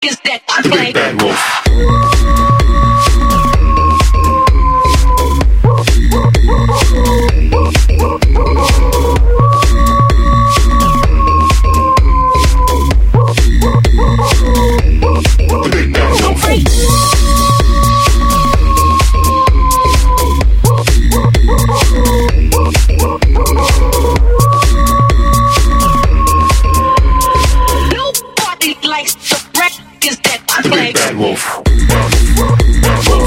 is that flag. Bad Wolf. Nobody likes the wreck is that flag. Bad Wolf. Bad Wolf.